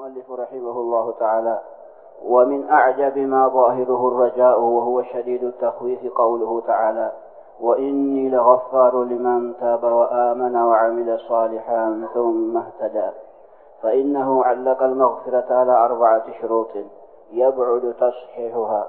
المؤلف رحمه الله تعالى: ومن أعجب ما ظاهره الرجاء وهو شديد التخويف قوله تعالى: وإني لغفار لمن تاب وآمن وعمل صالحا ثم اهتدى. فإنه علق المغفرة على 4 شروط يبعد تصحيحها.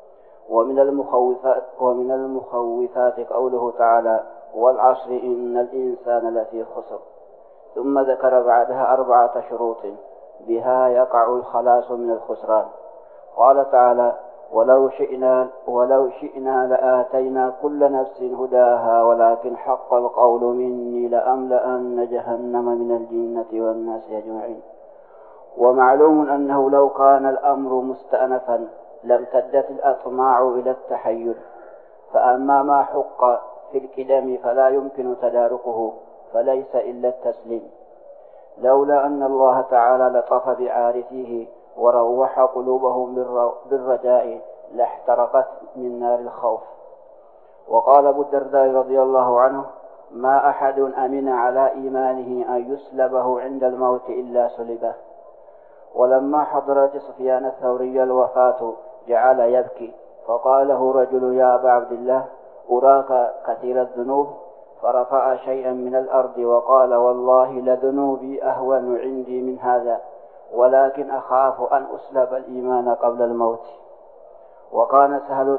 ومن المخوفات قوله تعالى: والعصر إن الإنسان لفي خسر. ثم ذكر بعدها 4 شروط بها يقع الخلاص من الخسران. قال تعالى: ولو شئنا لآتينا كل نفس هداها ولكن حق القول مني لأملأن جهنم من الجنة والناس أجمعين. ومعلوم أنه لو كان الأمر مستأنفا لامتدت الأطماع إلى التحير، فأما ما حق في الكدم فلا يمكن تداركه، فليس إلا التسليم. لولا أن الله تعالى لطف بعارفيه وروح قلوبهم بالرجاء لاحترقت من نار الخوف. وقال أبو الدرداء رضي الله عنه: ما أحد أمن على إيمانه أن يسلبه عند الموت إلا سلبه. ولما حضرت سفيان الثوري الوفاة جعل يبكي، فقال له رجل: يا أبا عبد الله، أراك كثير الذنوب. فرفع شيئا من الأرض وقال: والله لذنوبي أهون عندي من هذا، ولكن أخاف أن أسلب الإيمان قبل الموت. وكان سهل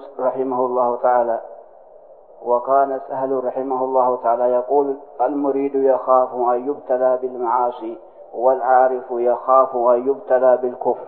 رحمه الله تعالى يقول: المريد يخاف أن يبتلى بالمعاصي، والعارف يخاف أن يبتلى بالكفر.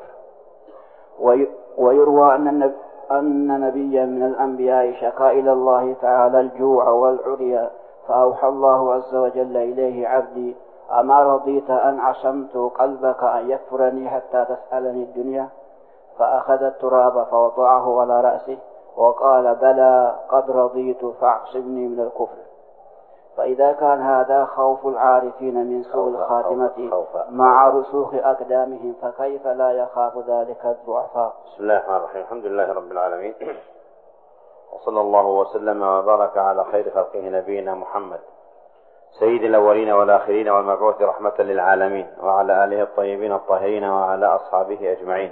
ويروى أن نبيا من الأنبياء شكا إلى الله تعالى الجوع والعري، فأوحى الله عز وجل إليه: عبدي، أما رضيت أن عصمت قلبك أن يكفرني حتى تسألني الدنيا؟ فأخذ التراب فوضعه على رأسه وقال: بلى، قد رضيت، فاعصمني من الكفر. فإذا كان هذا خوف العارفين من سوء الخاتمة مع رسوخ أقدامهم، فكيف لا يخاف ذلك الضعفاء؟ بسم الله الرحمن الرحيم. الحمد لله رب العالمين، وصلى الله وسلم وبارك على خير خلقه نبينا محمد سيد الأولين والآخرين والمبعوث رحمة للعالمين، وعلى آله الطيبين الطاهرين وعلى أصحابه أجمعين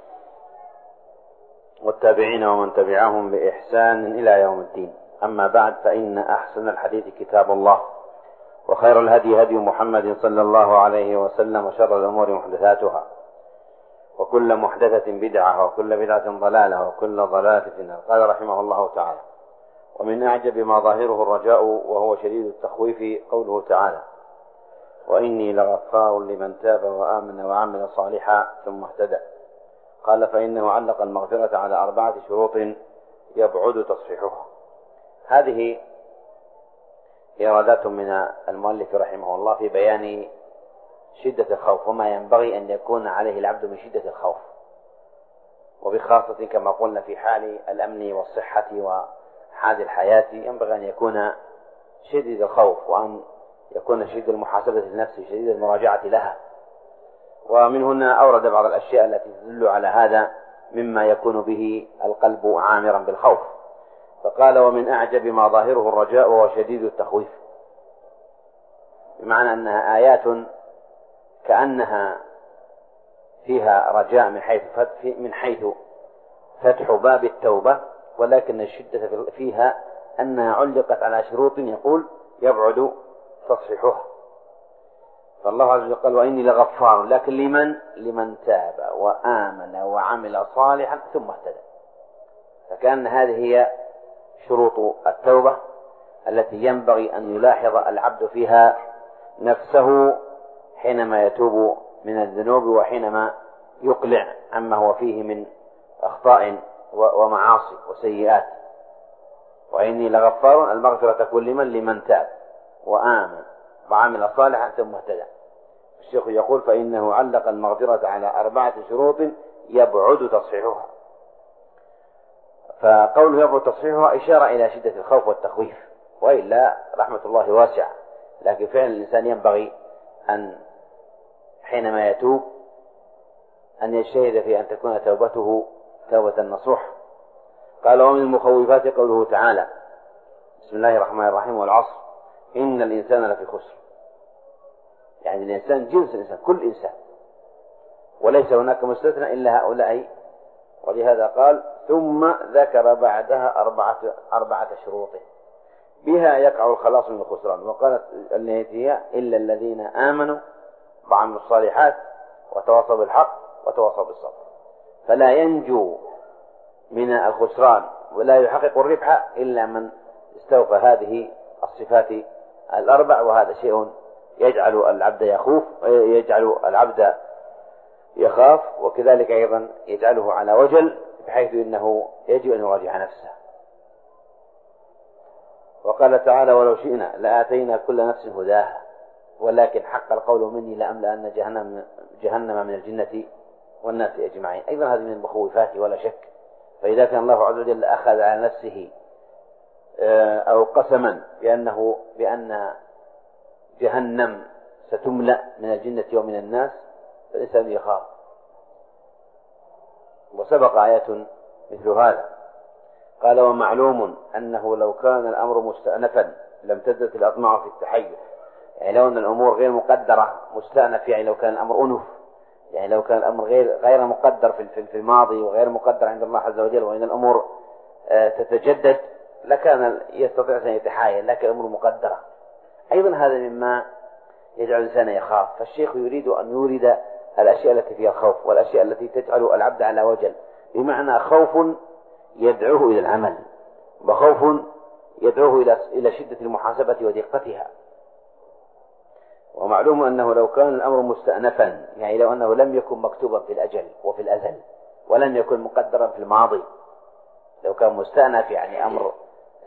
والتابعين ومن تبعهم بإحسان إلى يوم الدين. أما بعد، فإن أحسن الحديث كتاب الله، وخير الهدي هدي محمد صلى الله عليه وسلم، وشر الأمور محدثاتها، وكل محدثة بدعة، وكل بدعة ضلالة، وكل ضلالة في النار. قال رحمه الله تعالى: ومن أعجب ما ظاهره الرجاء وهو شديد التخويف قوله تعالى: وإني لغفار لمن تاب وآمن وعمل صالحا ثم اهتدى. قال: فإنه علق المغفرة على 4 شروط يبعد تصحيحها. هذه إرادات من المؤلف رحمه الله في بيان شدة الخوف وما ينبغي أن يكون عليه العبد من شدة الخوف، وبخاصة كما قلنا في حال الأمن والصحة وحال الحياة ينبغي أن يكون شديد الخوف، وأن يكون شديد المحاسبة للنفس، شديد المراجعة لها. ومن هنا أورد بعض الأشياء التي تدل على هذا مما يكون به القلب عامرا بالخوف. فقال: ومن أعجب ما ظاهره الرجاء وهو شديد التخويف، بمعنى أنها آيات كأنها فيها رجاء من حيث فتح باب التوبة، ولكن الشدة فيها أنها علقت على شروط يقول يبعد تصحيحها. فالله عز وجل قال: وإني لغفار، لكن لمن تاب وآمن وعمل صالحا ثم اهتدى. فكان هذه هي شروط التوبة التي ينبغي أن يلاحظ العبد فيها نفسه حينما يتوب من الذنوب، وحينما يقلع عما هو فيه من أخطاء ومعاصي وسيئات. وإني لغفار، المغفرة تكون لمن تاب وآمن وعمل صالحا ثم اهتدى. الشيخ يقول: فإنه علق المغفرة على 4 شروط يبعد تصحيحها. فقوله يبعد تصحيحها إشارة إلى شدة الخوف والتخويف، وإلا رحمة الله واسعة، لكن فعلا الإنسان ينبغي أن حينما يتوب أن يجتهد في أن تكون توبته توبة نصوح. قال: ومن المخوفات قوله تعالى: بسم الله الرحمن الرحيم: والعصر إن الإنسان لفي خسر. يعني الإنسان جنس الإنسان، كل إنسان، وليس هناك مستثنى إلا هؤلاء. ولهذا قال ثم ذكر بعدها أربعة شروط بها يقع الخلاص من الخسران، وقالت التي هي إلا الذين آمنوا وعملوا الصالحات وتواصوا بالحق وتواصوا بالصبر. فلا ينجو من الخسران ولا يحقق الربح إلا من استوفى هذه الصفات الأربع، وهذا شيء يجعل العبد يخاف، وكذلك أيضا يجعله على وجل، بحيث إنه يجب أن يراجع نفسه. وقال تعالى ولو شئنا لآتينا كل نفس هداها ولكن حق القول مني لأملأن جهنم من الجنة والناس أجمعين. أيضا هذه من المخوفات ولا شك. فإذا كان الله عز وجل أخذ على نفسه أو قسما بأن جهنم ستملأ من الجنة ومن الناس، فالإنسان يخاف. وسبق آية مثل هذا. قال ومعلوم أنه لو كان الأمر مستأنفا لم تزدد الأطماع في التحيز. يعني لو أن الأمور غير مقدرة مستأنف، يعني لو كان الأمر أنف، يعني لو كان الأمر غير مقدر في الماضي وغير مقدر عند الله عز وجل، وإن الأمور تتجدد لكان يستطيع أن يتحايل، لكن الأمور مقدرة. أيضا هذا مما يجعل الإنسان يخاف. فالشيخ يريد أن يورد الأشياء التي فيها خوف والأشياء التي تجعل العبد على وجل، بمعنى خوف يدعوه إلى العمل، وخوف يدعوه إلى شدة المحاسبة ودقتها. ومعلوم أنه لو كان الأمر مستأنفا، يعني لو أنه لم يكن مكتوبا في الأجل وفي الأزل ولم يكن مقدرا في الماضي، لو كان مستأنف يعني أمر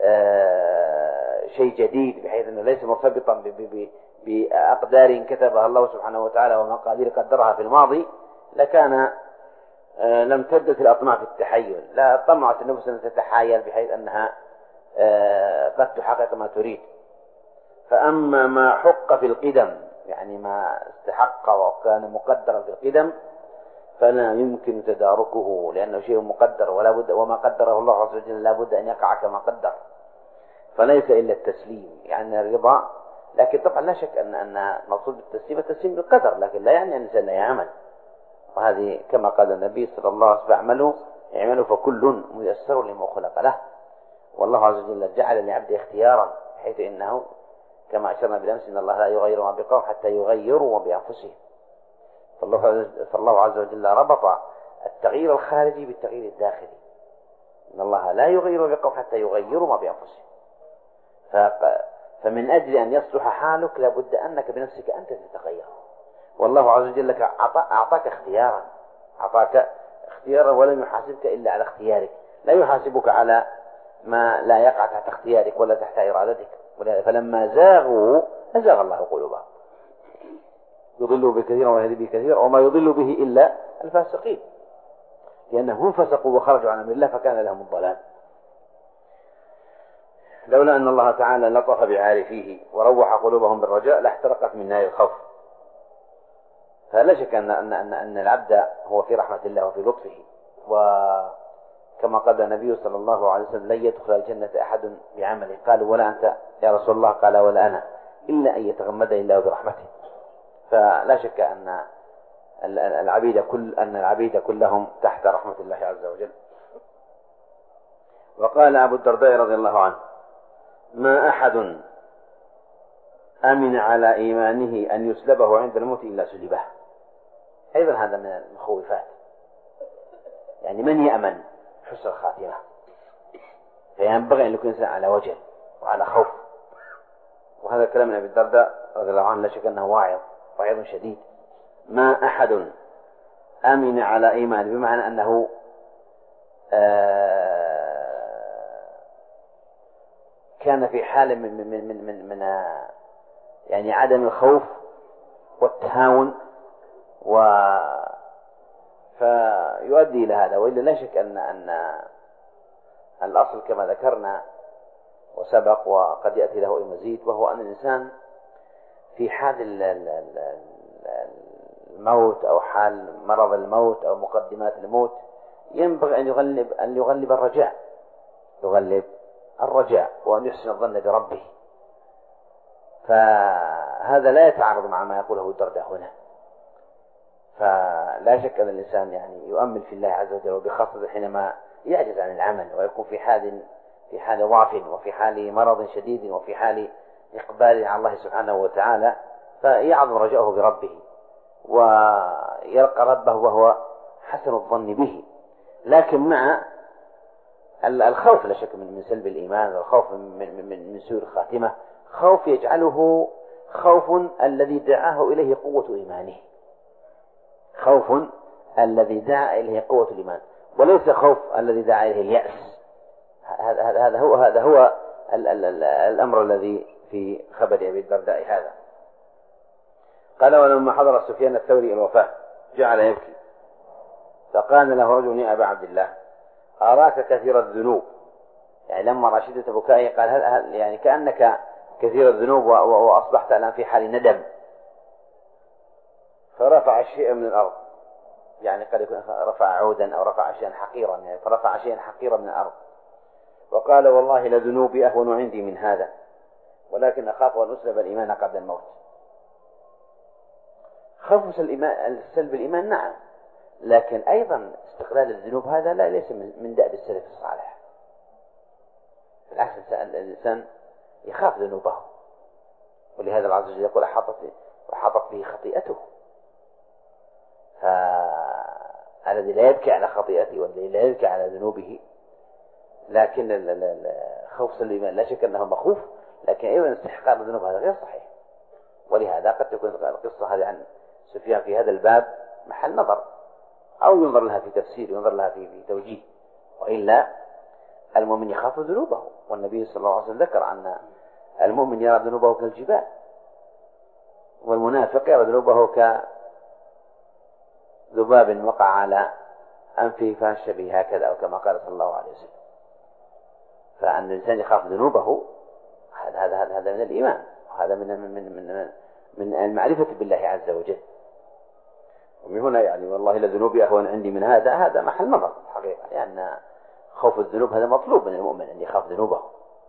شيء جديد بحيث أنه ليس مرتبطا بأقدار كتبها الله سبحانه وتعالى ومقادير قدرها في الماضي، لكان لم تبدت الأطماع في التحيل، لا طمعت النفس أن تتحايل بحيث أنها قد تحقق ما تريد. فأما ما حق في القدم، يعني ما استحق وكان مقدرا في القدم، فلا يمكن تداركه لأنه شيء مقدر ولا بد، وما قدره الله عز وجل لا بد أن يقع كما قدر. فليس إلا التسليم، يعني الرضا. لكن طبعا لا شك أن مقصود بالتسليم التسليم بالقدر، لكن لا يعني أن الإنسان لا يعمل. وهذه كما قال النبي صلى الله عليه وسلم اعملوا فكل ميسر لما خلق له. والله عز وجل جعل لعبده اختيارا، بحيث إنه كما أشرنا بالأمس إن الله لا يغير ما بقوم حتى يغيروا ما بأنفسهم. فالله عز وجل ربط التغيير الخارجي بالتغيير الداخلي، إن الله لا يغير ما بقوم حتى يغيروا ما بأنفسهم. فمن أجل أن يصلح حالك لابد أنك بنفسك أنت تتغير. والله عز وجل أعطاك اختيارا ولم يحاسبك إلا على اختيارك، لا يحاسبك على ما لا يقع تحت اختيارك ولا تحت إرادتك. فلما زاغوا أزاغ الله قلوبهم، يضل بكثيرا ويهدي بكثيرا، وما يضل به إلا الفاسقين، لأنهم فسقوا وخرجوا عن أمر الله فكان لهم الضلال. لولا أن الله تعالى لطف بعارفيه وروح قلوبهم بالرجاء لاحترقت من نار الخوف. فلا شك أن العبد هو في رحمة الله وفي لطفه. وكما قال النبي صلى الله عليه وسلم لن يدخل الجنة أحد بعمله. قالوا ولا أنت يا رسول الله؟ قال ولا أنا، إلا أن يتغمدني الله برحمته. فلا شك أن العبيد كلهم تحت رحمة الله عز وجل. وقال أبو الدرداء رضي الله عنه ما أحد أمن على إيمانه أن يسلبه عند الموت إلا سلبه. أيضا هذا من المخوفات، يعني من يأمن حسن الخاتمة، فينبغي أن يكون إنسان على وجل وعلى خوف. وهذا كلام أبي الدرداء رضي الله عنه لا شك أنه واعظ شديد. ما أحد أمن على إيمانه، بمعنى أنه كان في حالة من يعني عدم الخوف والتهاون فيؤدي إلى هذا. وإلا لا شك أن الأصل كما ذكرنا وسبق وقد يأتي له المزيد، وهو أن الإنسان في حال الموت أو حال مرض الموت أو مقدمات الموت ينبغي أن يغلب الرجاء وأن يحسن الظن بربه. فهذا لا يتعارض مع ما يقوله الدرداء هنا. فلا شك أن الإنسان يعني يؤمل في الله عز وجل، وبخاصة حينما يعجز عن العمل ويكون في حال ضعف وفي حال مرض شديد وفي حال إقبال على الله سبحانه وتعالى، فيعظم رجاؤه بربه ويلقى ربه وهو حسن الظن به. لكن مع الخوف لا شك من سلب الإيمان، والخوف من سوء الخاتمة، خوف يجعله خوف الذي دعاه إليه قوة إيمانه، خوف الذي دعا إليه قوة الإيمان، وليس خوف الذي دعا إليه اليأس. هذا هو الأمر الذي في خبر أبي الدرداء هذا. قال: ولما حضر سفيان الثوري الوفاة جعل يبكي، فقال له رجل: يا أبا عبد الله، أراك كثير الذنوب، يعني لما رأى شدة بكائه قال: هل يعني كأنك كثير الذنوب وأصبحت الآن في حال ندم. فرفع شيئا من الأرض، يعني قد يكون رفع عودا أو رفع شيئا حقيرا، يعني فرفع شيئا حقيرا من الأرض، وقال: والله لذنوبي أهون عندي من هذا، ولكن أخاف أن أسلب الإيمان قبل الموت. خوف سلب الإيمان نعم، لكن أيضا استقلال الذنوب هذا ليس من دأب السلف الصالح. بالعكس الإنسان يخاف ذنوبه، ولهذا الله عز وجل يقول: أحاطت به خطيئته. فالذي لا يبكي على خطيئته والذي لا يبكي على ذنوبه، لكن خوف سلب الإيمان لا شك أنه مخوف، لكن أيضا استحقاق الذنوب هذا غير صحيح. ولهذا قد تكون القصة هذه عن سفيان في هذا الباب محل نظر، أو ينظر لها في تفسير، ينظر لها في توجيه، وإلا المؤمن يخاف ذنوبه، والنبي صلى الله عليه وسلم ذكر أن المؤمن يرى ذنوبه كالجبال، والمنافق يرى ذنوبه كذباب وقع على أنفه فهش به هكذا، أو كما قال صلى الله عليه وسلم. فأن الإنسان يخاف ذنوبه هذا من الإيمان، وهذا من المعرفة بالله عز وجل. ومن هنا يعني والله لذنوبي أهون عندي من هذا محل نظر حقيقة، لأن خوف الذنوب هذا مطلوب من المؤمن أن يخاف ذنوبه،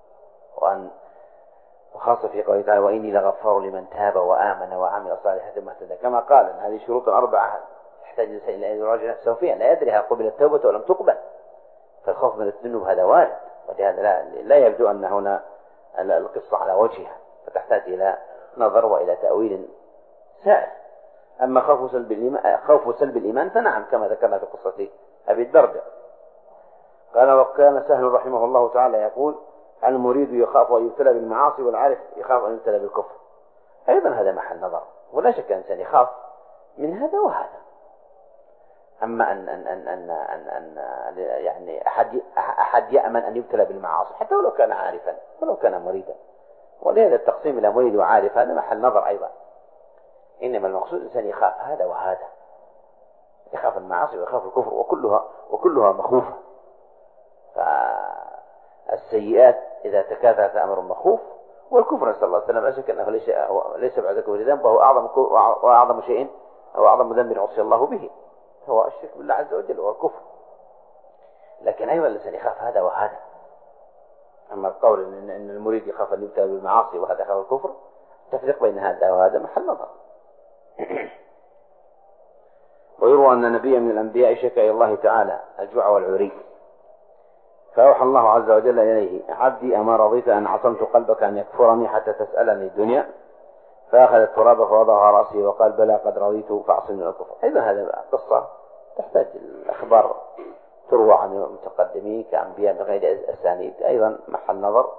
وخاصة في قوله تعالى: وإني لغفار لمن تاب وآمن وعمل صالحا ثم اهتدى، كما قال أن هذه شروط 4 يحتاج إلى أن يراجع نفسه فيها، لا يدري هل قبلت التوبة ولم تقبل. فالخوف من الذنوب هذا وارد، ولهذا لا يبدو أن هنا القصة على وجهها، فتحتاج إلى نظر وإلى تأويل سائر. أما خوف سلب الإيمان فنعم، كما ذكرنا في قصة أبي الدرداء. قال: وكان سهل رحمه الله تعالى يقول: المريد يخاف أن يبتلى بالمعاصي، والعارف يخاف أن يبتلى بالكفر. أيضا هذا محل نظر، ولا شك أن الإنسان يخاف من هذا وهذا. أما أن يعني أحد يأمن أن يبتلى بالمعاصي حتى ولو كان عارفا ولو كان مريدا، ولهذا التقسيم إلى مريد وعارف هذا محل نظر أيضا. إنما المقصود الإنسان يخاف هذا وهذا، يخاف المعاصي ويخاف الكفر، وكلها مخوفة. فالسيئات إذا تكاثرت أمر مخوف، والكفر نسأل الله السلامة لا شك أنه ليس بعد كفر ذنب، وهو أعظم شيء أو أعظم ذنب عصي الله به، هو الشرك بالله عز وجل والكفر. لكن أيضا الإنسان يخاف هذا وهذا. أما القول إن المريد يخاف أن يبتلى بالمعاصي وهذا يخاف الكفر، التفريق بين هذا وهذا محل نظر. ويروى أن نبيا من الأنبياء شكى إلى الله تعالى الجوع والعري، فأوحى الله عز وجل إليه: عبدي أما رضيت أن عصمت قلبك أن يكفرني حتى تسألني الدنيا؟ فأخذ التراب فوضعها رأسي وقال: بلى قد رضيت فأعصمني الكفر. إذا هذا قصة تحتاج الأخبار تروى عن المتقدمين كأنبياء بغير أسانيد، أيضا محل نظر.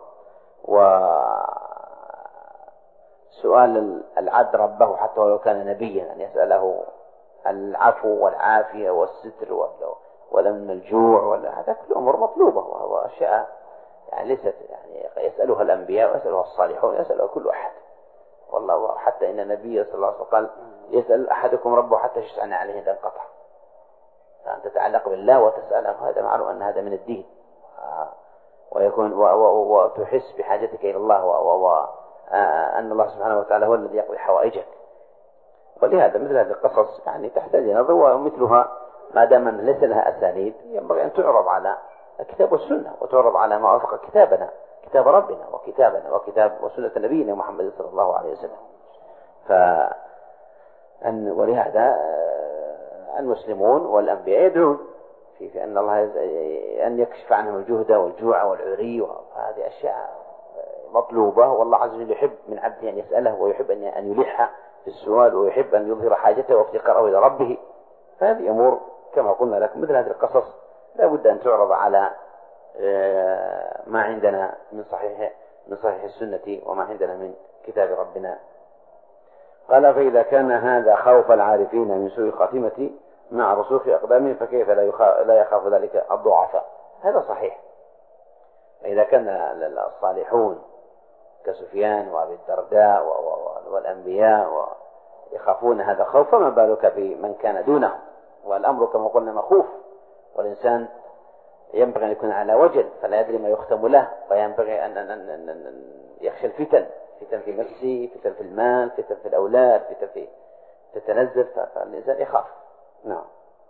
وسؤال العبد ربه حتى ولو كان نبيا أن يسأله العفو والعافية والستر ولم الجوع، ولا هذا كل أمور مطلوبة، وهو أشياء يعني ليست يعني يسألها الأنبياء ويسألها الصالحون، يسألها كل أحد. والله حتى إن النبي صلى الله عليه وسلم قال: يسأل أحدكم ربه حتى يشتعن عليه إذا انقطع. فأن تتعلق بالله وتسأله هذا معلوم أن هذا من الدين، ويكون وتحس بحاجتك إلى الله، وأن الله سبحانه وتعالى هو الذي يقضي حوائجك. ولهذا مثل هذه القصص يعني تحتاج نظر، ومثلها ما دام ليس لها أسانيد ينبغي أن تعرض على الكتاب والسنة، وتعرض على ما وافق كتابنا، كتاب ربنا وكتاب وسنة نبينا محمد صلى الله عليه وسلم. ولهذا المسلمون والأنبياء يدعون في أن الله أن يكشف عنهم الجهد والجوع والعري، وهذه أشياء مطلوبة، والله عز وجل يحب من عبده أن يسأله، ويحب أن يلح في السؤال، ويحب أن يظهر حاجته وافتقاره إلى ربه. فهذه أمور كما قلنا لكم مثل هذه القصص لا بد أن تعرض على ما عندنا من صحيح السنة وما عندنا من كتاب ربنا. قال: فإذا كان هذا خوف العارفين من سوء الخاتمة مع رسوخ أقدامهم فكيف لا يخاف ذلك الضعفاء؟ هذا صحيح. فإذا كان الصالحون كسفيان وأبي الدرداء والأنبياء يخافون هذا الخوف، فما بالك بمن كان دونهم؟ والأمر كما قلنا مخوف، والإنسان ينبغي أن يكون على وجل فلا يدري ما يختم له، وينبغي أن يخشى الفتن في نفسه، فتن في المال، فتن في الأولاد، فتن في تتنزل، فالإنسان يخاف. نعم.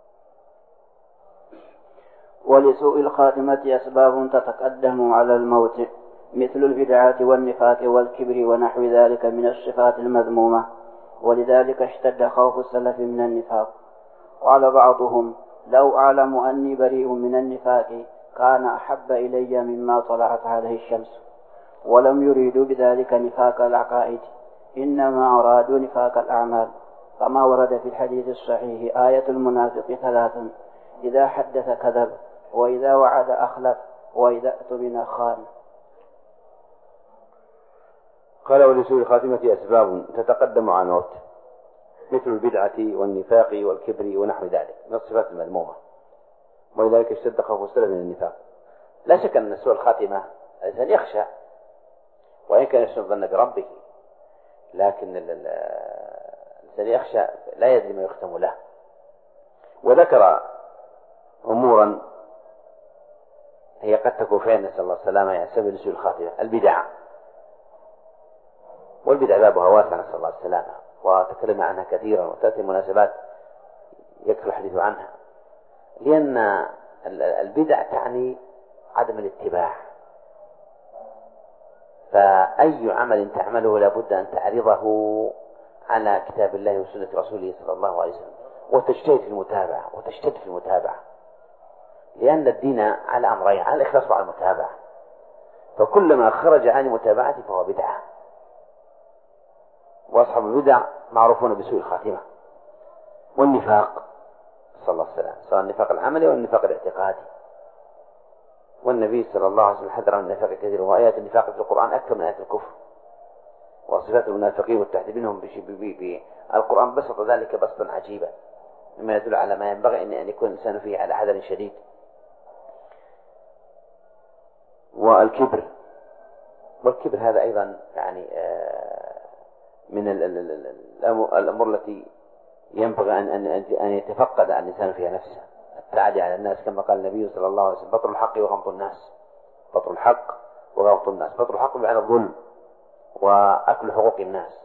ولسوء الخاتمة أسباب تتقدم على الموت، مثل البدعة والنفاق والكبر ونحو ذلك من الصفات المذمومة، ولذلك اشتد خوف السلف من النفاق. قال بعضهم: لو أعلم أني بريء من النفاق كان أحب إلي مما طلعت عليه الشمس. ولم يريدوا بذلك نفاق العقائد، إنما أرادوا نفاق الأعمال، كما ورد في الحديث الصحيح: آية المنافق 3: إذا حدث كذب، وإذا وعد أخلف، وإذا اؤتمن خان. قال: ولسوء الخاتمة أسباب تتقدم على الموت، مثل البدعة والنفاق والكبر ونحو ذلك من الصفات المذمومة، ولذلك اشتد خوف السلف من النفاق. لا شك أن سوء الخاتمة الإنسان يخشى، وإن كان يحسن الظن بربه، لكن الإنسان يخشى لا يدري ما يختم له. وذكر أمورا هي قد تكون فيها، نسأل الله السلامة، يعني سبب سوء الخاتمة: البدع، والبدع بابها واسع، نسأل الله السلامة، وتكلمنا عنها كثيرا، وتأتي مناسبات يكثر الحديث عنها، لأن البدع تعني عدم الاتباع. فأي عمل تعمله لابد أن تعرضه على كتاب الله وسنة رسوله صلى الله عليه وسلم، وتجتهد في المتابعة، لأن الدين على أمرين: على الإخلاص وعلى المتابعة. فكلما خرج عن المتابعة فهو بدعة، وأصحاب البدع معروفون بسوء الخاتمة. والنفاق، صلى الله عليه وسلم، سواء النفاق العملي والنفاق الاعتقادي، والنبي صلى الله عليه وسلم حذر من النفاق كثير، وآيات النفاق في القرآن أكثر من آيات الكفر، وصفات المنافقين والتحذير منهم القرآن بسط ذلك بسطا عجيبا، مما يدل على ما ينبغي أن يكون الإنسان فيه على حذر شديد. والكبر هذا أيضا يعني من الأمور التي ينبغي أن يتفقد الإنسان فيها نفسه، التعدي على الناس، كما قال النبي صلى الله عليه وسلم: بطر الحق وغمط الناس. بطر الحق وغمط الناس. بطر الحق بمعنى الظلم وأكل حقوق الناس،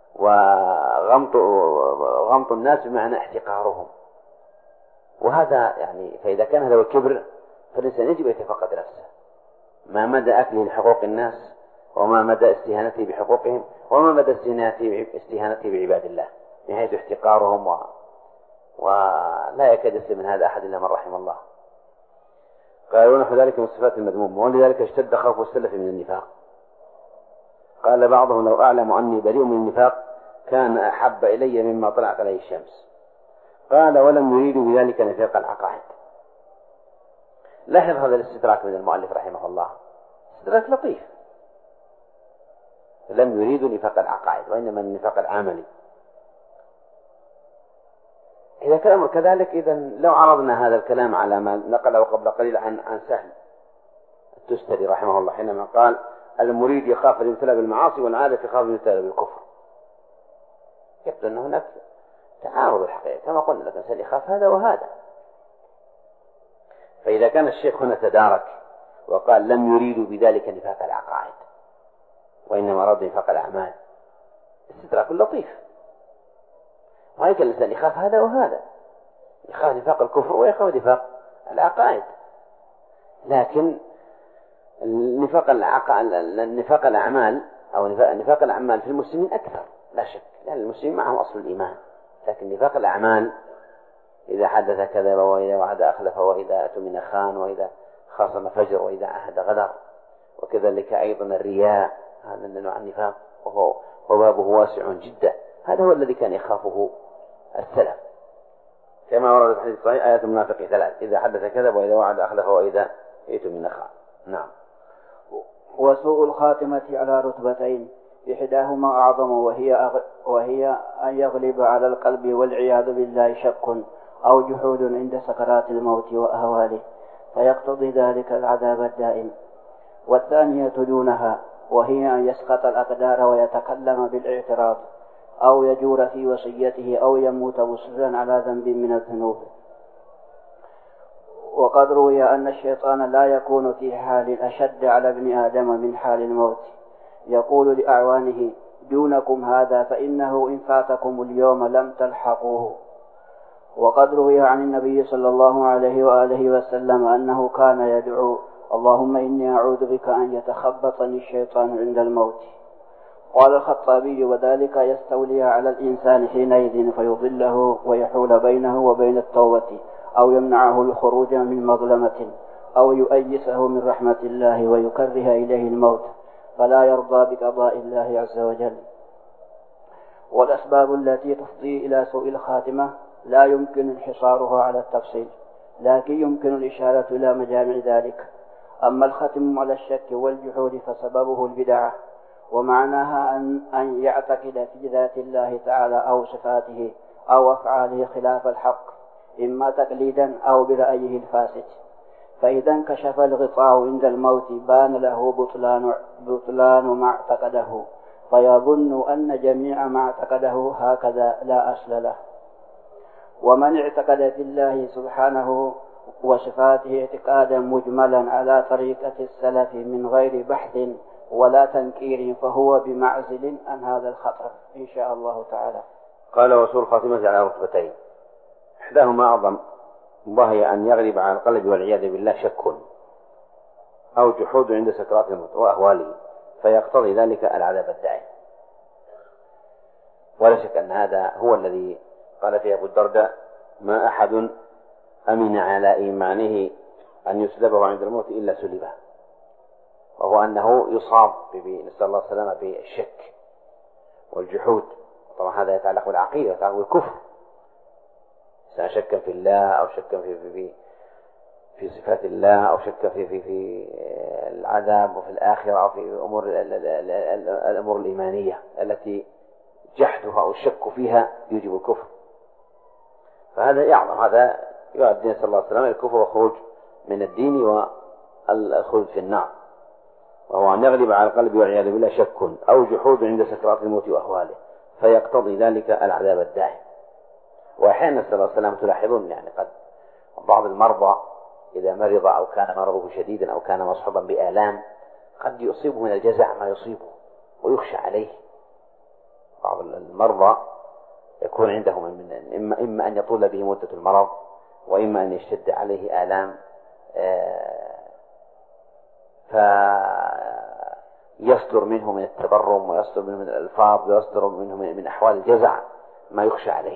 وغمط الناس بمعنى احتقارهم. وهذا يعني، فإذا كان هذا هو الكبر فالإنسان يجب أن يتفقد نفسه، ما مدى أكله لحقوق الناس، وما مدى استهانته بحقوقهم، وما مدى استهانته بعباد الله من حيث احتقارهم، ولا يكاد يسلم من هذا أحد إلا من رحم الله. قال: ونحو ذلك من الصفات المذمومة، ولذلك اشتد خوف السلف من النفاق. قال بعضهم: لو أعلم أني بريء من النفاق كان أحب إلي مما طلعت عليه الشمس. قال: ولم يريدوا بذلك نفاق العقائد. لاحظ هذا الاستدراك من المؤلف رحمه الله، استدراك لطيف. لم يريدوا نفاق العقائد، وإنما النفاق العملي. إذا كان الأمر كذلك، إذن لو عرضنا هذا الكلام على ما نقله قبل قليل عن سهل التستري رحمه الله، حينما قال: المريد يخاف الابتلاء بالمعاصي، والعادة يخاف الابتلاء بالكفر. يبدو أن هناك تعارض الحقيقة، كما قلنا لك، الإنسان يخاف هذا وهذا. فإذا كان الشيخ هنا تدارك وقال: لم يريدوا بذلك نفاق العقائد، وإنما أرادوا نفاق الأعمال، استدراك لطيف. وهيك الإنسان يخاف هذا وهذا، يخاف نفاق الكفر ويخاف نفاق العقائد. لكن نفاق الأعمال أو نفاق الأعمال في المسلمين أكثر، لا شك، لأن المسلمين معهم أصل الإيمان. لكن نفاق الأعمال إذا حدث كذب، وإذا وعد أخلف، وإذا أؤتمن خان، وإذا خاصم فجر، وإذا عهد غدر. وكذلك أيضا الرياء، هذا من نوع النفاق وبابه واسع جدا. هذا هو الذي كان يخافه السلف، كما ورد في الحديث الصحيح: آيات المنافق 3: إذا حدث كذب، وإذا وعد أخلف، وإذا أؤتمن خان. نعم. وسوء الخاتمة على رتبتين، إحداهما أعظم وهي أن يغلب على القلب والعياذ بالله شك أو جحود عند سكرات الموت وأهواله، فيقتضي ذلك العذاب الدائم. والثانية دونها، وهي أن يسقط الأقدار ويتكلم بالاعتراض، أو يجور في وصيته، أو يموت مصرا على ذنب من الذنوب. وقد روي أن الشيطان لا يكون في حال أشد على ابن آدم من حال الموت، يقول لأعوانه: دونكم هذا، فإنه إن فاتكم اليوم لم تلحقوه. وقد روي عن النبي صلى الله عليه وآله وسلم أنه كان يدعو: اللهم إني أعوذ بك أن يتخبطني الشيطان عند الموت. قال الخطابي: وذلك يستولي على الإنسان حينئذ فيضله ويحول بينه وبين التوبة، أو يمنعه الخروج من مظلمة، أو يؤيسه من رحمة الله ويكره إليه الموت، فلا يرضى بقضاء الله عز وجل. والأسباب التي تفضي إلى سوء الخاتمة لا يمكن انحصارها على التفصيل، لكن يمكن الإشارة إلى مجامع ذلك. أما الختم على الشك والجحود فسببه البدعة، ومعناها أن يعتقد في ذات الله تعالى أو صفاته أو أفعاله خلاف الحق، إما تقليدا أو برأيه الفاسد. فإذا انكشف الغطاء عند الموت بان له بطلان ما اعتقده، فيظن أن جميع ما اعتقده هكذا لا أصل له. ومن اعتقد في الله سبحانه وصفاته اعتقادا مجملا على طريقة السلف من غير بحث ولا تنكير، فهو بمعزل عن هذا الخطر إن شاء الله تعالى. قال: وسوء الخاتمة على رتبتين، إحداهما أعظم، وهي أن يغلب على القلب والعياذ بالله شك أو جحود عند سكرات الموت وأهواله، فيقتضي ذلك العذاب الدائم. ولا شك أن هذا هو الذي قال فيه أبو الدرداء: ما أحد أمن على إيمانه أن يسلبه عند الموت إلا سلبه، وهو أنه يصاب نسأل الله السلامة بالشك والجحود. طبعا هذا يتعلق بالعقيدة ويتعلق بالكفر، سواء شكا في الله أو شكا في صفات الله أو شكا في العذاب وفي الآخرة أو في الأمور الإيمانية التي جحدها أو الشك فيها يوجب الكفر. فهذا يعظم، هذا يؤدي نسأل الله السلامة الكفر والخروج من الدين والخروج في النار، وهو أن يغلب على القلب والعياذ بالله شك أو جحود عند سكرات الموت وأهواله، فيقتضي ذلك العذاب الدائم. وأحيانا نسأل الله السلامة تلاحظون يعني قد بعض المرضى إذا مرض أو كان مرضه شديدا أو كان مصحوبا بآلام قد يصيبه من الجزع ما يصيبه ويخشى عليه. بعض المرضى يكون عندهم إما أن يطول به مدة المرض، وإما أن يشتد عليه آلام فيصدر منه من التبرم، ويصدر منه من الألفاظ، ويصدر منه من أحوال الجزع ما يخشى عليه،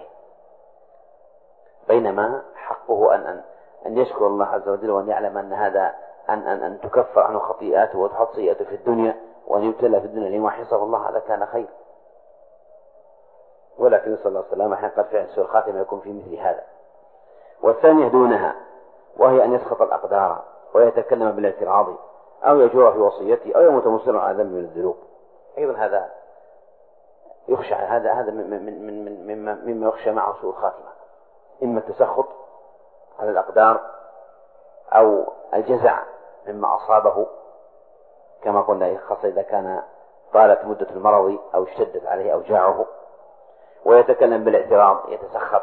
بينما حقه أن يشكر الله عز وجل، وأن يعلم أن هذا أن تكفر عنه خطيئاته وتحط سيئاته في الدنيا وأن يبتلى في الدنيا لما حسب الله، هذا كان خير. ولكن نسأل الله السلامة حين قد فعل سوء الخاتمة يكون في مثل هذا. والثانية دونها، وهي أن يسخط الأقدار ويتكلم بالاعتراض، أو يجور في وصيته، أو يموت مصرا على ذنب من الذنوب. أيضا هذا يخشى، هذا مما يخشى معه سوء الخاتمة، إما التسخط على الأقدار أو الجزع مما أصابه، كما قلنا خاصة إذا كان طالت مدة المرض أو اشتدت عليه أوجاعه. ويتكلم بالاعتراض، يتسخط: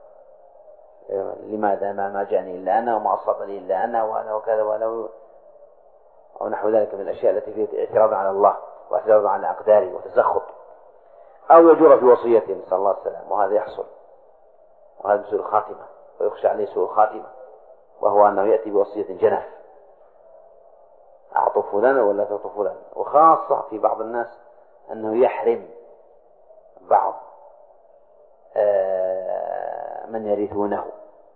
لماذا ما جاءني إلا أنا، وما أصابني إلا أنا، وأنا وكذا وأنا، أو نحو ذلك من الأشياء التي فيها اعتراض على الله واعتراض على أقداره وتسخط. أو يجور في وصيته، نسأل الله السلام، وهذا يحصل، وهذا سوء الخاتمة، ويخشى عليه سوء الخاتمة، وهو أنه يأتي بوصية جنف: أعطوا فلانا ولا تعطوا فلانا. وخاصة في بعض الناس أنه يحرم بعض من يرثونه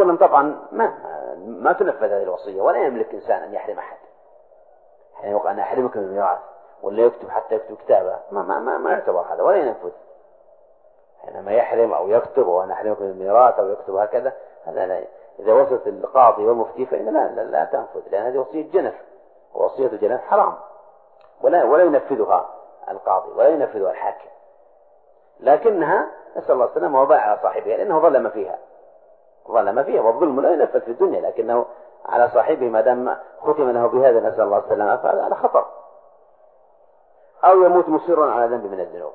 أولا طبعا ما تنفذ هذه الوصية، ولا يملك إنسان أن يحرم أحد. يعني أنا أحرمك من الميراث، ولا يكتب حتى يكتب كتابة، ما يعتبر هذا ولا ينفذ. حينما يحرم أو يكتب وأنا أحرمك من الميراث أو يكتب هكذا، هذا لا. إذا وصلت القاضي والمفتي فإن لا تنفذ، لأن هذه وصية جنف، ووصية الجنف حرام، ولا ينفذها القاضي ولا ينفذها الحاكم. لكنها نسأل الله السلامة وباء على صاحبها، لأنه ظلم فيها، والظلم لا ينفذ في الدنيا، لكنه على صاحبه ما دام ختم له بهذا نسأل الله السلامة فهذا على خطر. أو يموت مصرا على ذنب من الذنوب.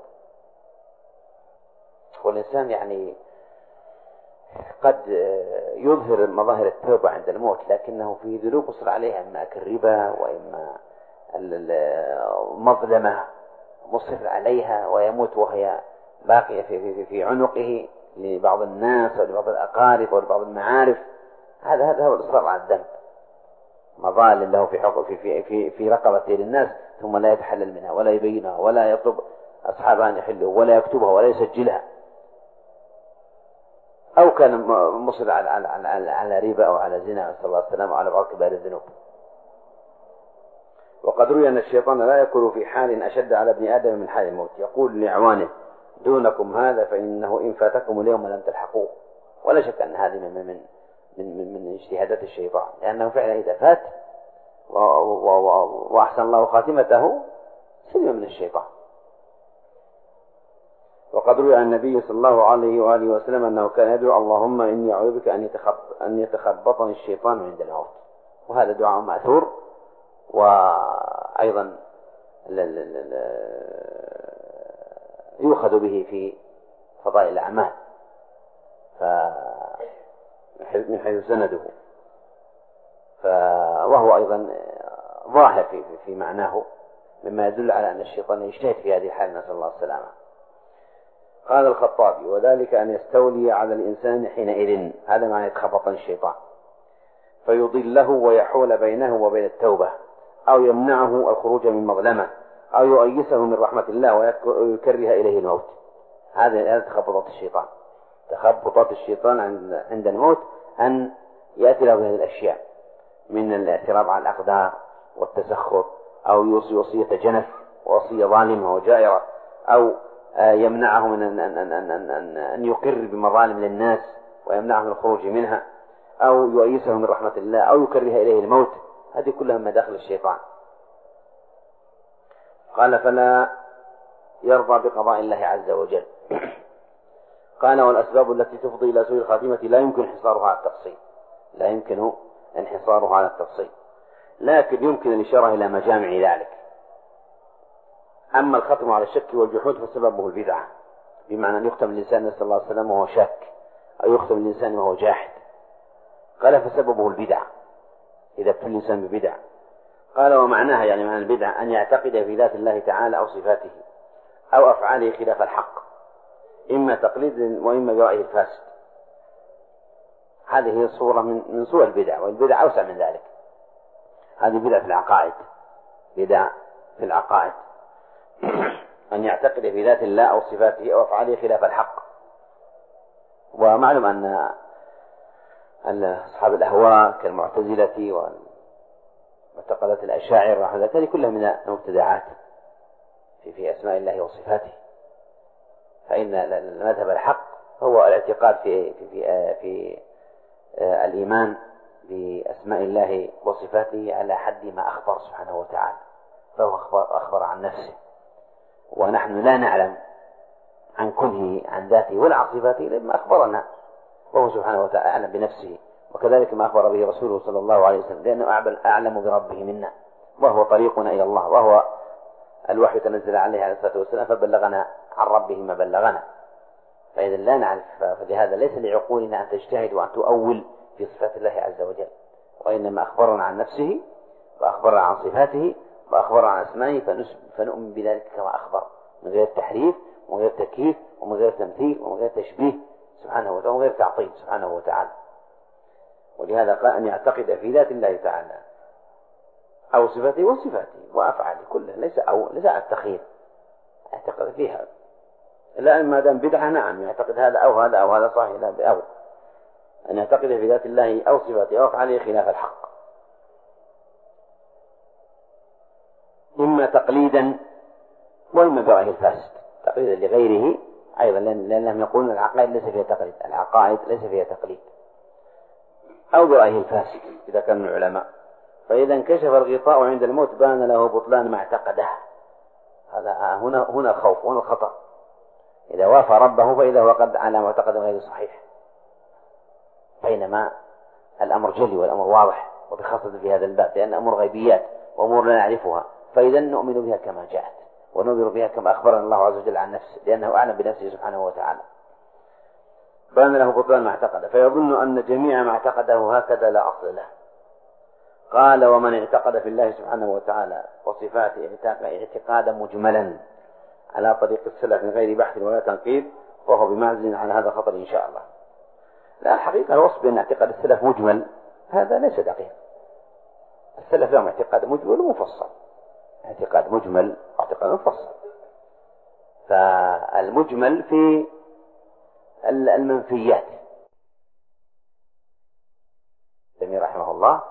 والإنسان يعني قد يظهر مظاهر التوبة عند الموت، لكنه في ذنوب مصر عليها، إما أكل الربا وإما المظلمة مصر عليها، ويموت وهي باقية في عنقه لبعض الناس ولبعض الأقارب ولبعض المعارف. هذا هو الإصرار على الذنب، مظالم له في رقبته للناس، ثم لا يتحلل منها ولا يبينها ولا يطلب أصحابها أن يحلوا ولا يكتبها ولا يسجلها. أو كان مصر على ربا أو على زنا نسأل الله السلامة، وعلى بعض كبار الذنوب. وقد روي أن الشيطان لا يكون في حال أشد على ابن آدم من حال الموت، يقول لإعوانه: دونكم هذا فإنه إن فاتكم اليوم لم تلحقوه. ولا شك أن هذه من اجتهادات الشيطان، لأنه فعلا إذا فات وأحسن الله خاتمته سلم من الشيطان. وقد روي عن النبي صلى الله عليه وآله وسلم أنه كان يدعو: اللهم إني أعوذ بك أن يتخبطني الشيطان عند الموت. وهذا دعاء مأثور، وأيضا يؤخذ به في فضائل الأعمال من حيث سنده، وهو أيضا ظاهر في معناه، مما يدل على أن الشيطان يجتهد في هذه الحال، نسأل الله السلامة. قال الخطابي: وذلك أن يستولي على الإنسان حينئذ، هذا ما يتخبطن الشيطان، فيضله ويحول بينه وبين التوبة، أو يمنعه الخروج من مظلمة، أو يؤيسه من رحمة الله ويكره إليه الموت. هذا تخبطات الشيطان. تخبطات الشيطان عند الموت أن يأتي له هذه الأشياء من الاعتراض على الأقدار والتسخط، أو يوصي وصية جنف ووصية ظالمة وجائرة، أو يمنعه من أن يقر بمظالم للناس ويمنعه من الخروج منها، أو يؤيسه من رحمة الله، أو يكره إليه الموت. هذه كلها مداخل الشيطان. قال: فلا يرضى بقضاء الله عز وجل. قال: والأسباب التي تفضي إلى سوء الخاتمة لا يمكن انحصارها على التفصيل، لكن يمكن الإشارة إلى مجامع ذلك. أما الختم على الشك والجحود فسببه البدعة، بمعنى أن يختم الإنسان نسأل الله السلامة وهو شاك، أو يختم الإنسان وهو جاحد. قال: فسببه البدعة، إذا ابتلي الإنسان ببدع. قال: ومعناها يعني معنى البدعة أن يعتقد في ذات الله تعالى أو صفاته أو أفعاله خلاف الحق، إما تقليد وإما برأيه الفاسد. هذه هي صورة من صور البدع، والبدع أوسع من ذلك. هذه بدع في العقائد أن يعتقد في ذات الله أو صفاته أو أفعاله خلاف الحق. ومعلوم أن أصحاب الأهواء كالمعتزلة ومعتقدات الأشاعرة هذه كلها من المبتدعات في أسماء الله وصفاته. فإن المذهب الحق هو الاعتقاد في الإيمان بأسماء الله وصفاته على حد ما أخبر سبحانه وتعالى، فهو أخبر عن نفسه، ونحن لا نعلم عن كله عن ذاته ولا عن صفاته إلا ما أخبرنا، وهو سبحانه وتعالى أعلم بنفسه، وكذلك ما أخبر به رسوله صلى الله عليه وسلم، لأنه أعلم بربه منا، وهو طريقنا إلى الله، وهو الوحي تنزل عليه عليه الصلاة والسلام فبلغنا عن ربه ما بلغنا. فإذا لا نعرف، فلهذا ليس لعقولنا أن تجتهد وأن تؤول في صفات الله عز وجل، وإنما أخبرنا عن نفسه وأخبرنا عن صفاته وأخبرنا عن أسمائه، فنؤمن بذلك كما أخبر، من غير تحريف ومن غير تكييف ومن غير تمثيل ومن غير تشبيه سبحانه وتعالى ومن غير تعطيل سبحانه وتعالى. ولهذا قال: أن يعتقد في ذات الله تعالى أو صفاته وصفاته وأفعاله كلها، ليس على التخيير، يعتقد فيها. لا ما دام بدعة نعم يعتقد هذا أو هذا أو هذا صحيح، لا أو أن يعتقد في ذات الله أو صفاته أو أفعاله خلاف الحق، إما تقليدا وإما برأيه الفاسد، تقليدا لغيره أيضا، لأنهم يقولون العقائد ليس فيها تقليد، العقائد ليس فيها تقليد، أو برأيه الفاسد إذا كان من العلماء. فإذا انكشف الغطاء عند الموت بان له بطلان ما اعتقده. هذا هنا الخوف، هنا الخطأ. إذا وافى ربه فإذا هو قد على معتقد غير صحيح، بينما الأمر جلي والأمر واضح، وبخاصة في هذا الباب، لأن أمور غيبيات وأمور لا نعرفها، فإذا نؤمن بها كما جاءت ونؤمن بها كما أخبرنا الله عز وجل عن نفسه، لأنه أعلم بنفسه سبحانه وتعالى. بان له بطلان ما اعتقد، فيظن أن جميع ما اعتقده هكذا لا أصل له. قال: ومن اعتقد في الله سبحانه وتعالى وصفاته اعتقادا مجملا على طريق السلف من غير بحث ولا تنقيب وهو بمعزل عن هذا خطر إن شاء الله. لا، الحقيقة الوصف بأن اعتقاد السلف مجمل هذا ليس دقيق. السلف لهم اعتقاد مجمل ومفصل، اعتقاد مجمل واعتقاد مفصل. فالمجمل في المنفيات، الإمام رحمه الله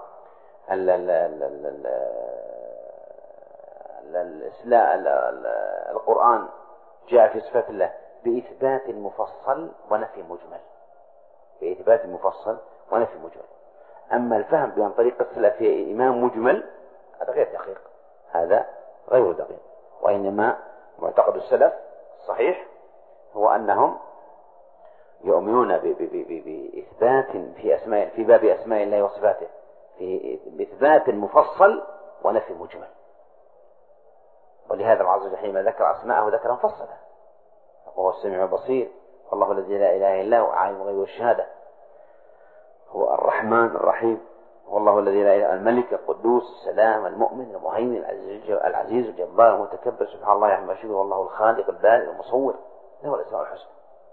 القرآن جاء في صفات الله بإثبات مفصل ونفي مجمل، بإثبات مفصل ونفي مجمل. أما الفهم بأن طريق السلف في إمام مجمل هذا غير دقيق، هذا غير دقيق. وإنما معتقد السلف الصحيح هو أنهم يؤمنون بإثبات في باب أسماء الله وصفاته بإثبات مفصل ونفي مجمل. ولهذا الله عز وجل حينما ذكر أسماءه ذكر مفصلا، وهو السميع البصير، والله الذي لا إله إلا هو عالم الغيب والشهادة، هو الرحمن الرحيم، والله الذي لا إله، الملك القدوس السلام المؤمن المهيمن العزيز الجبار المتكبر، سبحان الله عما يشركون، والله الخالق البارئ المصور، له الأسماء الحسنى.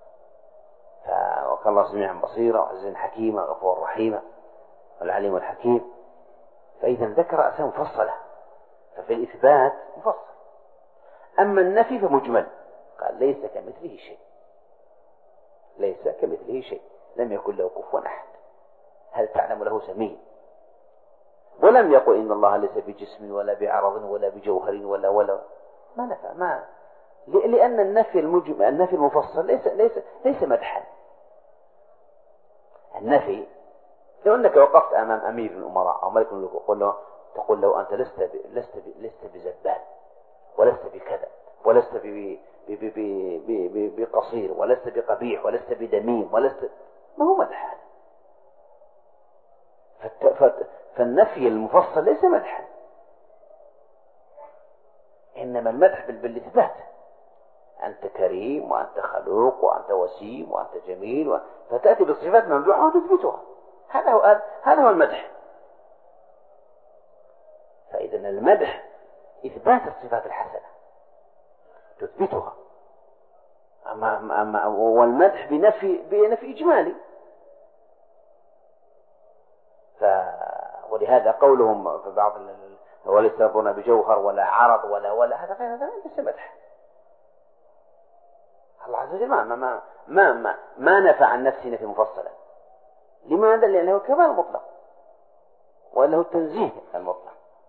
وكان الله سميعا بصيرا وعزيزا حكيما غفورا رحيما والعليم الحكيم. فإذا ذكر أسماء مفصلة، ففي الإثبات مفصل. أما النفي فمجمل، قال ليس كمثله شيء، ليس كمثله شيء، لم يكن له كفوا أحد، هل تعلم له سميع. ولم يقل إن الله ليس بجسم ولا بعرض ولا بجوهر ولا ما نفع، ما لأن النفي المفصل ليس مدحا. النفي لو أنك وقفت أمام أمير الأمراء أو ملك الملوك تقول له أنت لست بزبال، ولست بكذا، ولست بقصير، ولست بقبيح، ولست بدميم، ما هو مدح. فالنفي المفصل ليس مدحا، إنما المدح بالإثبات. أنت كريم، وأنت خلوق، وأنت وسيم، وأنت جميل، فتأتي بالصفات ممدوحة وتثبتها. هذا هو المدح. فإذا المدح إثبات الصفات الحسنة تثبتها، والمدح بنفي إجمالي. ولهذا قولهم في بعض وليس يرضون بجوهر ولا عرض ولا هذا ليس مدح. الله عز وجل ما نفى عن نفسه نفي مفصلا. لماذا؟ لأنه كمال مطلق، وله التنزيه المطلق.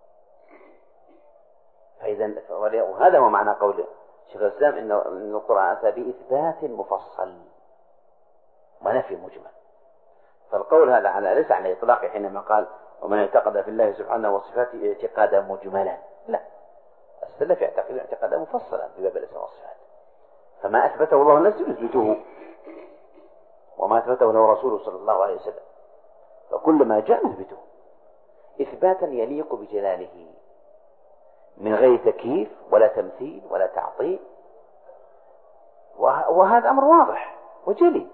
وهذا هو معنى قول شيخ الإسلام إن القرآن أتى بإثبات مفصل ونفي مجمل. فالقول هذا ليس على إطلاقه حينما قال ومن اعتقد في الله سبحانه وصفاته اعتقادا مجملا، لا، السلف يعتقد اعتقادا مفصلا في باب الأسماء والصفات. فما أثبته الله لنفسه يثبته، وما أثبته له رسوله صلى الله عليه وسلم، فكل ما جاء نثبته إثباتا يليق بجلاله من غير تكييف ولا تمثيل ولا تعطيل. وهذا أمر واضح وجلي.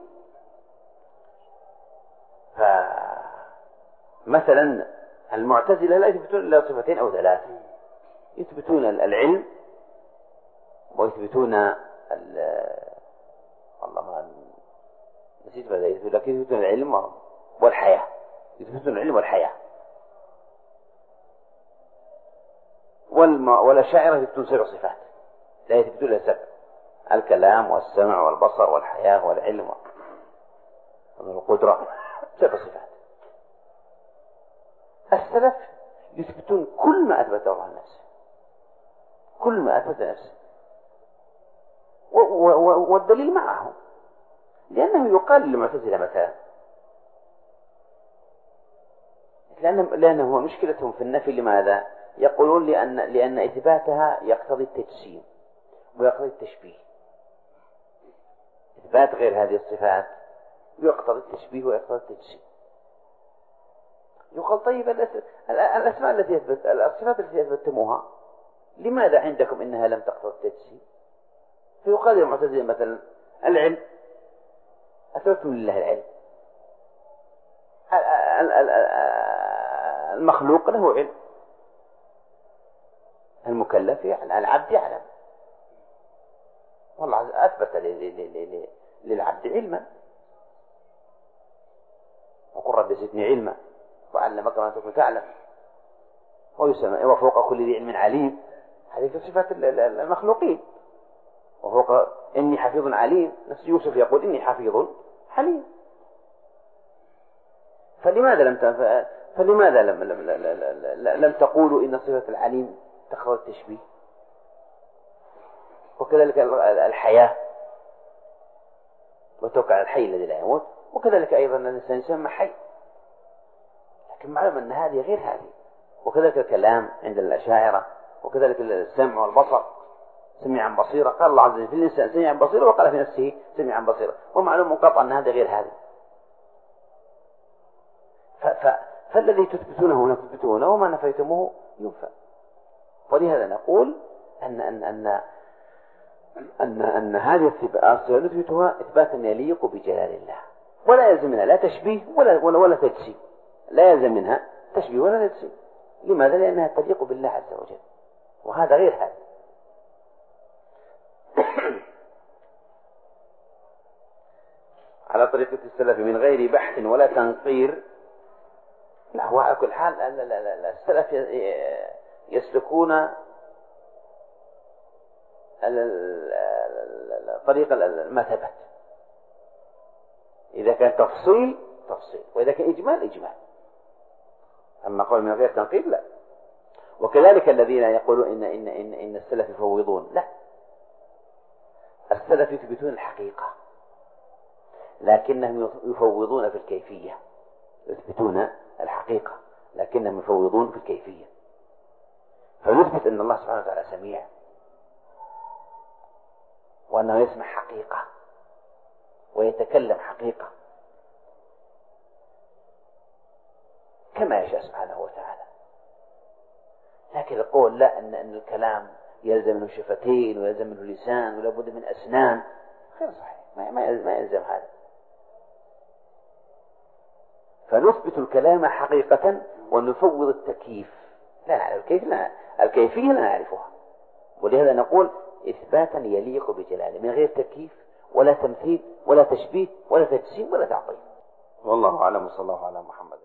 فمثلا المعتزلة لا يثبتون إلا صفتين أو ثلاث، يثبتون العلم، ويثبتون والله ما نسيت ماذا يثبتون، لكن يثبتون العلم والحياة، يثبتون العلم والحياة. والأشاعرة يثبتون 7 صفات، لا يثبتون إلا 7: الكلام والسمع والبصر والحياة والعلم والقدرة سبع صفات. السلف يثبتون كل ما أثبت الله لنفسه، كل ما أثبت لنفسه، والدليل معه، لأنه يقال للمعتزلة مثلا، لأنه مشكلتهم في النفي. لماذا؟ يقولون لأن إثباتها يقتضي التجسيم ويقتضي التشبيه. إثبات غير هذه الصفات يقتضي التشبيه ويقتضي التجسيم. يقال طيب الأسماء التي الصفات التي أثبتموها لماذا عندكم إنها لم تقتضي التجسيم؟ فيقال للمعتزلة مثلا العلم، أثبتم لله العلم، المخلوق له علم، المكلف يعني العبد يعلم، والله أثبت للعبد علما، وقل رب زدني علما وعلمك ما تكون تعلم، ويسمى وفوق كل ذي علم عليم. هذه صفات المخلوقين. وفوق إني حفيظ عليم، نفس يوسف يقول إني حفيظ حليم. فلماذا لم تقولوا إن صفة العليم تقتضي التشبيه؟ وكذلك الحياة، وتوقع الحي الذي لا يموت، وكذلك أيضا الإنسان يسمى حي، لكن معلوم أن هذه غير هذه. وكذلك الكلام عند الأشاعرة، وكذلك السمع والبصر، سميعا بصيرا. قال الله عز وجل في الإنسان سميعا بصيرا، وقال في نفسه سميعا بصيرا، ومعلوم قطعا أن هذا غير هذه. فالذي تثبتونه تثبتونه، وما نفيتموه ينفى. ولهذا نقول أن هذه الصفات نثبتها إثباتا يليق بجلال الله، ولا يلزم منها لا تشبيه ولا تجسيم، لا يلزم منها تشبيه ولا تجسيم. لماذا؟ لأنها تليق بالله عز وجل، وهذا غير هذا. على طريقة السلف من غير بحث ولا تنقير. لا، هو على كل حال السلف يسلكون طريق ما ثبت. إذا كان تفصيل تفصيل، وإذا كان إجمال إجمال. أما قول من غير تنقير لا. وكذلك الذين يقولون إن السلف يفوضون، لا، السلف يثبتون الحقيقة لكنهم يفوضون في الكيفية. يثبتون الحقيقة لكنهم يفوضون في الكيفية. فنثبت أن الله سبحانه وتعالى سميع، وأنه يسمع حقيقة ويتكلم حقيقة كما يشاء سبحانه وتعالى. لكن القول لا، أن الكلام يلزم منه شفتين ويلزم منه لسان ولا بد من أسنان، غير صحيح، ما يلزم هذا. فنثبت الكلام حقيقة ونفوض التكييف، لا نعرف كيف، الكيفية لا نعرفها. ولهذا نقول إثباتا يليق بجلاله من غير تكييف ولا تمثيل ولا تشبيه ولا تجسيم ولا تعطيل. والله أعلم، صلى الله على محمد.